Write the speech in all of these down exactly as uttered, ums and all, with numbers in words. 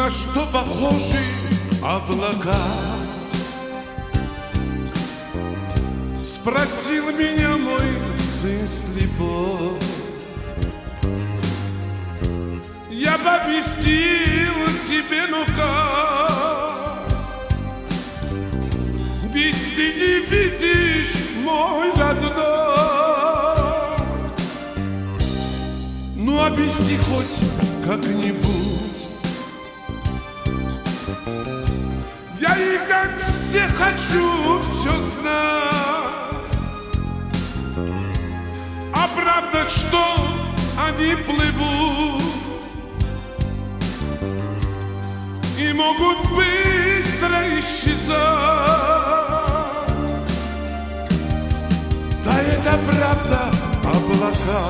На что похожи облака? Спросил меня мой сын слепой. Я бы объяснил тебе, ну как, ведь ты не видишь, мой родной. Ну объясни хоть как-нибудь. Я и как все хочу все знать. А правда, что они плывут и могут быстро исчезать. Да это правда, облака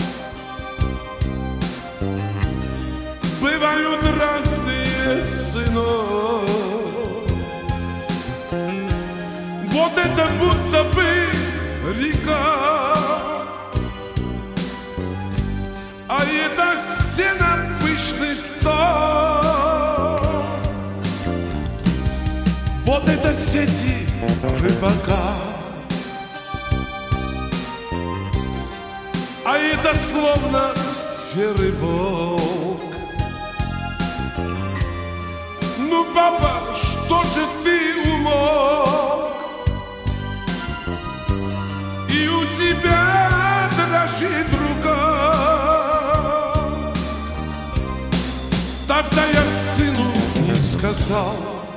бывают разные, сынок. Вот это будто бы река, а это сено пышный стол. Вот это сети рыбака, а это словно серый волк. Ну, папа, что же ты умолк? И у тебя дрожит рука. Тогда я сыну не сказал,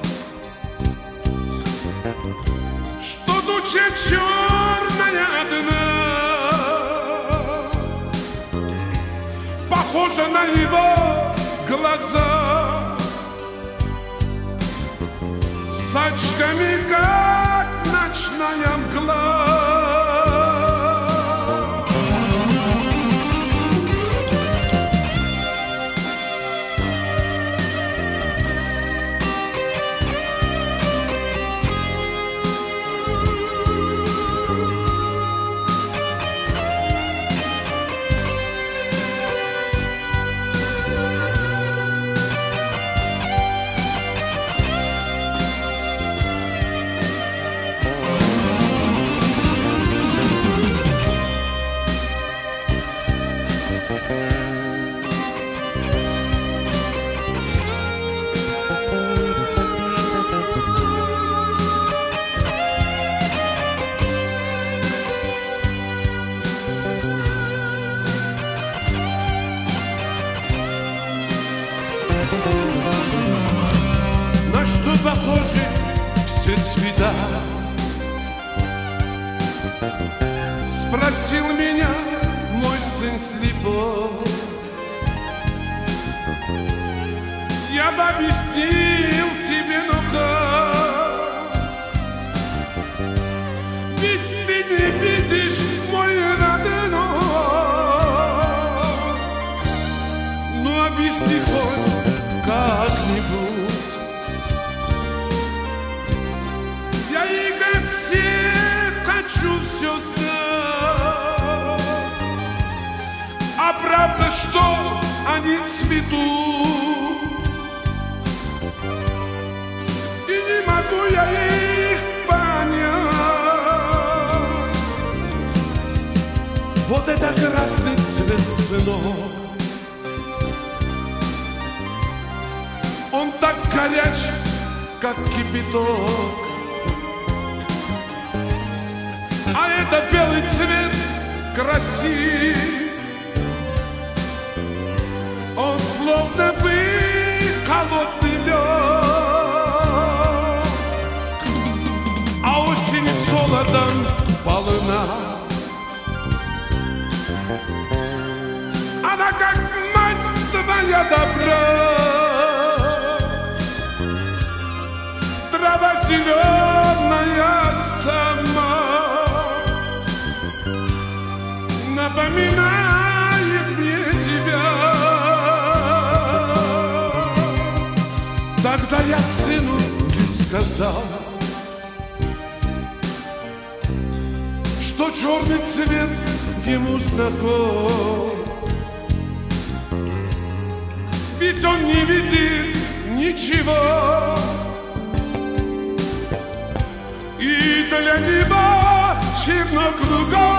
что туча черная одна похожа на его глаза, с очками, как ночная мгла. На что похожи все цвета? Спросил меня мой сын слепой. Я бы объяснил тебе, ну как, ведь ты не видишь, мой родной. Ну объясни хоть как-нибудь. Я и как все хочу все знать. А правда, что они цветут, и не могу я их понять. Вот это красный цвет, сынок, он так горяч, как кипяток. А это белый цвет красив, он словно бы холодный лед. А осень солодом полна, она как мать твоя добра. Трава зеленая сама напоминает мне тебя. Тогда я сыну и сказал, что черный цвет ему знаком, ведь он не видит ничего. И для неба чернокругов